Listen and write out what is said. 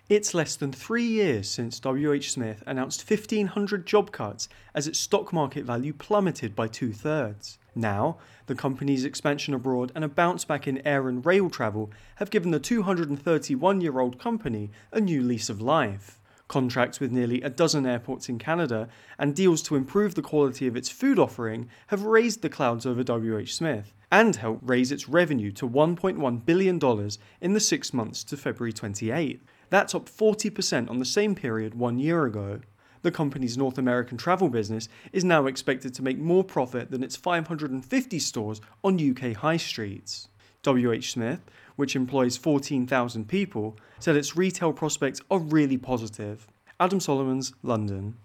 It's less than 3 years since WH Smith announced 1,500 job cuts as its stock market value plummeted by two-thirds. Now, the company's expansion abroad and a bounce back in air and rail travel have given the 231-year-old company a new lease of life. Contracts with nearly a dozen airports in Canada and deals to improve the quality of its food offering have raised the clouds over WH Smith and helped raise its revenue to $1.1 billion in the 6 months to February 28. That's up 40% on the same period 1 year ago. The company's North American travel business is now expected to make more profit than its 550 stores on UK high streets. WH Smith, which employs 14,000 people, said its retail prospects are really positive. Adam Solomons, London.